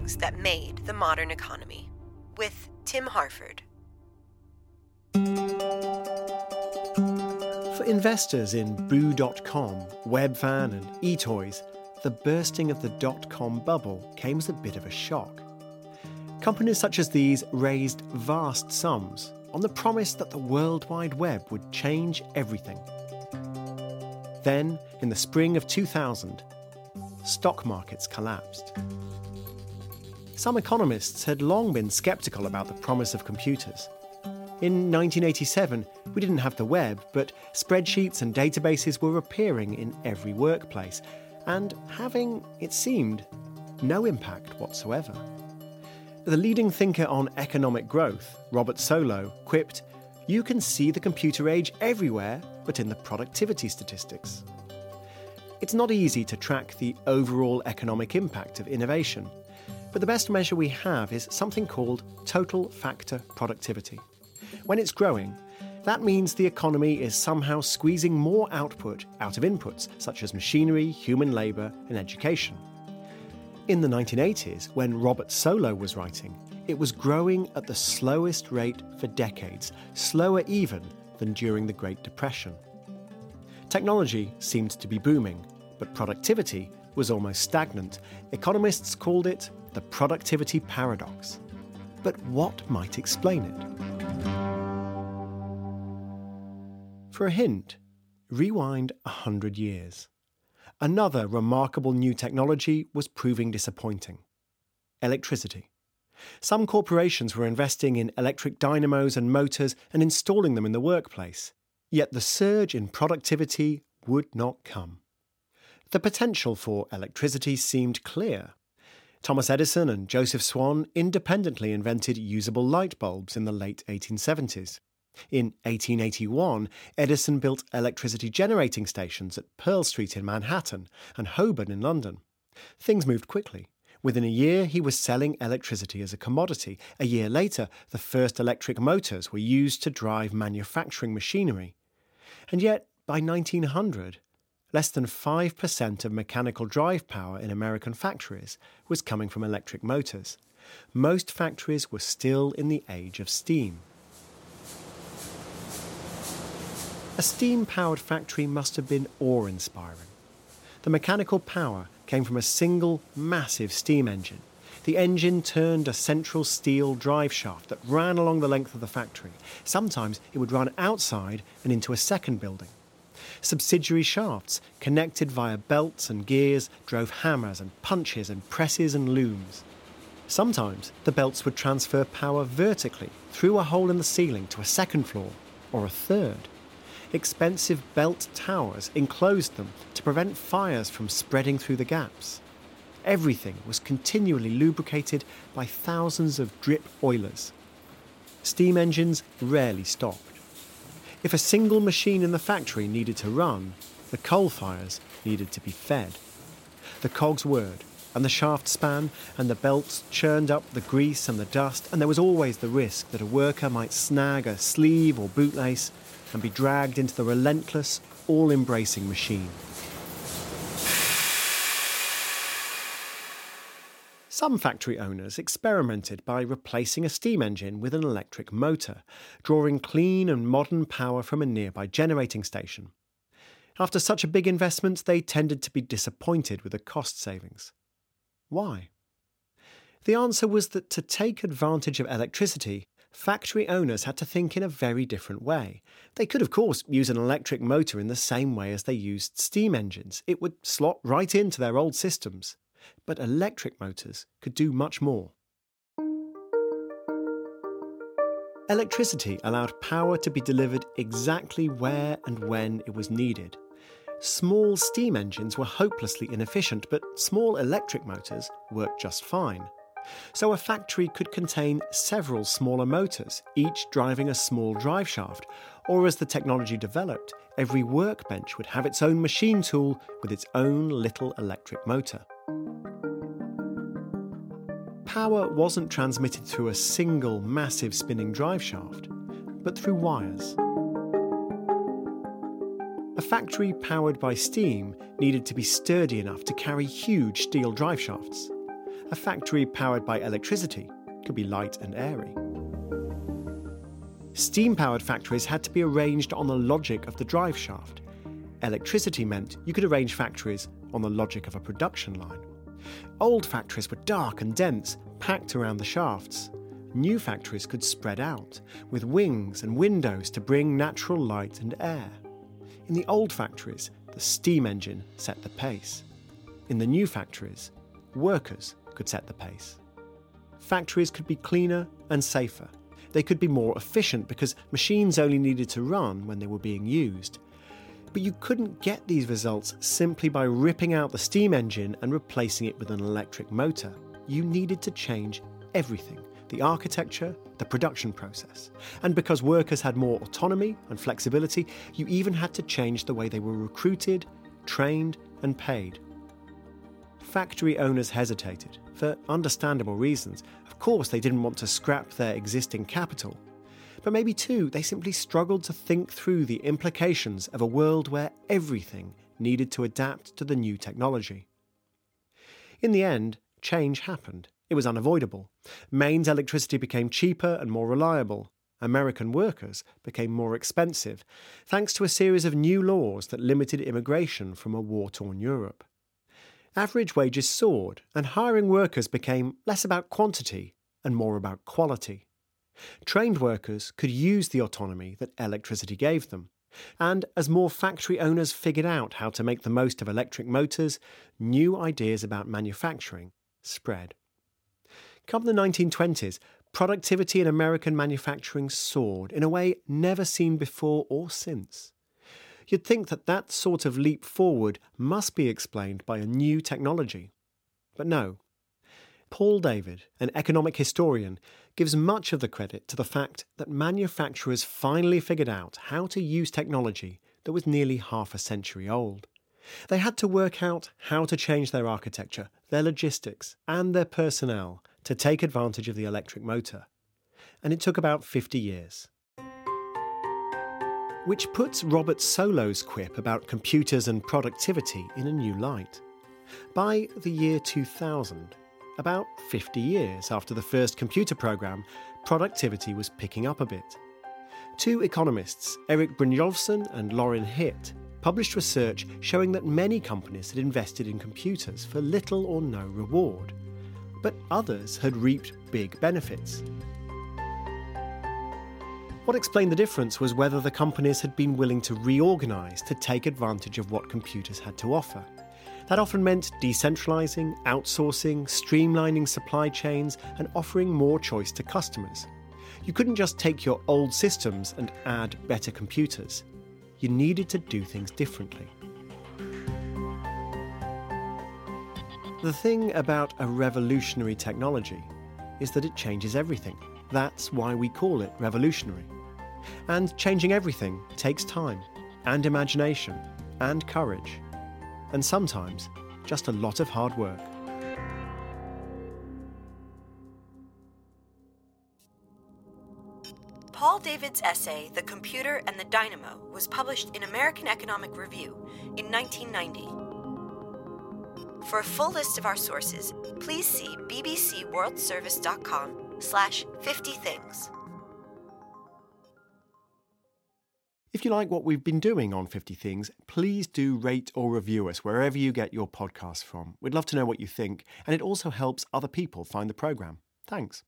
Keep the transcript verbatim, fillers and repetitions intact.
things that made the modern economy, with Tim Harford. For investors in Boo dot com, Webvan and eToys, the bursting of the dot-com bubble came as a bit of a shock. Companies such as these raised vast sums on the promise that the World Wide Web would change everything. Then, in the spring of two thousand, stock markets collapsed. Some economists had long been sceptical about the promise of computers. In nineteen eighty-seven, we didn't have the web, but spreadsheets and databases were appearing in every workplace and having, it seemed, no impact whatsoever. The leading thinker on economic growth, Robert Solow, quipped, "You can see the computer age everywhere, but in the productivity statistics." It's not easy to track the overall economic impact of innovation, but the best measure we have is something called total factor productivity. When it's growing, that means the economy is somehow squeezing more output out of inputs such as machinery, human labour and education. In the nineteen eighties, when Robert Solow was writing, it was growing at the slowest rate for decades, slower even than during the Great Depression. Technology seemed to be booming, but productivity was almost stagnant. Economists called it the productivity paradox. But what might explain it? For a hint, rewind a hundred years. Another remarkable new technology was proving disappointing. Electricity. Some corporations were investing in electric dynamos and motors and installing them in the workplace. Yet the surge in productivity would not come. The potential for electricity seemed clear. Thomas Edison and Joseph Swan independently invented usable light bulbs in the late eighteen seventies. In eighteen eighty-one, Edison built electricity generating stations at Pearl Street in Manhattan and Holborn in London. Things moved quickly. Within a year, he was selling electricity as a commodity. A year later, the first electric motors were used to drive manufacturing machinery. And yet, by nineteen hundred, less than five percent of mechanical drive power in American factories was coming from electric motors. Most factories were still in the age of steam. A steam-powered factory must have been awe-inspiring. The mechanical power came from a single, massive steam engine. The engine turned a central steel drive shaft that ran along the length of the factory. Sometimes it would run outside and into a second building. Subsidiary shafts, connected via belts and gears, drove hammers and punches and presses and looms. Sometimes the belts would transfer power vertically through a hole in the ceiling to a second floor or a third. Expensive belt towers enclosed them to prevent fires from spreading through the gaps. Everything was continually lubricated by thousands of drip oilers. Steam engines rarely stopped. If a single machine in the factory needed to run, the coal fires needed to be fed. The cogs whirred, and the shaft span, and the belts churned up the grease and the dust, and there was always the risk that a worker might snag a sleeve or bootlace and be dragged into the relentless, all-embracing machine. Some factory owners experimented by replacing a steam engine with an electric motor, drawing clean and modern power from a nearby generating station. After such a big investment, they tended to be disappointed with the cost savings. Why? The answer was that to take advantage of electricity, factory owners had to think in a very different way. They could, of course, use an electric motor in the same way as they used steam engines. It would slot right into their old systems. But electric motors could do much more. Electricity allowed power to be delivered exactly where and when it was needed. Small steam engines were hopelessly inefficient, but small electric motors worked just fine. So a factory could contain several smaller motors, each driving a small drive shaft, or as the technology developed, every workbench would have its own machine tool with its own little electric motor. Power wasn't transmitted through a single massive spinning drive shaft, but through wires. A factory powered by steam needed to be sturdy enough to carry huge steel drive shafts. A factory powered by electricity could be light and airy. Steam-powered factories had to be arranged on the logic of the drive shaft. Electricity meant you could arrange factories on the logic of a production line. Old factories were dark and dense, packed around the shafts. New factories could spread out, with wings and windows to bring natural light and air. In the old factories, the steam engine set the pace. In the new factories, workers could set the pace. Factories could be cleaner and safer. They could be more efficient because machines only needed to run when they were being used. But you couldn't get these results simply by ripping out the steam engine and replacing it with an electric motor. You needed to change everything: the architecture, the production process. And because workers had more autonomy and flexibility, you even had to change the way they were recruited, trained, and paid. Factory owners hesitated, for understandable reasons. Of course, they didn't want to scrap their existing capital. But maybe too, they simply struggled to think through the implications of a world where everything needed to adapt to the new technology. In the end, change happened. It was unavoidable. Maine's electricity became cheaper and more reliable. American workers became more expensive, thanks to a series of new laws that limited immigration from a war-torn Europe. Average wages soared, and hiring workers became less about quantity and more about quality. Trained workers could use the autonomy that electricity gave them. And as more factory owners figured out how to make the most of electric motors, new ideas about manufacturing spread. Come the nineteen twenties, productivity in American manufacturing soared in a way never seen before or since. You'd think that that sort of leap forward must be explained by a new technology. But no. Paul David, an economic historian, gives much of the credit to the fact that manufacturers finally figured out how to use technology that was nearly half a century old. They had to work out how to change their architecture, their logistics, and their personnel to take advantage of the electric motor. And it took about fifty years. Which puts Robert Solow's quip about computers and productivity in a new light. By the year two thousand, about fifty years after the first computer program, productivity was picking up a bit. Two economists, Erik Brynjolfsson and Lauren Hitt, published research showing that many companies had invested in computers for little or no reward, but others had reaped big benefits. What explained the difference was whether the companies had been willing to reorganise to take advantage of what computers had to offer. That often meant decentralising, outsourcing, streamlining supply chains, and offering more choice to customers. You couldn't just take your old systems and add better computers. You needed to do things differently. The thing about a revolutionary technology is that it changes everything. That's why we call it revolutionary. And changing everything takes time, and imagination, and courage, and sometimes just a lot of hard work. Paul David's essay, The Computer and the Dynamo, was published in American Economic Review in nineteen ninety. For a full list of our sources, please see bbcworldservice.com slash 50 things. If you like what we've been doing on fifty Things, please do rate or review us wherever you get your podcasts from. We'd love to know what you think, and it also helps other people find the programme. Thanks.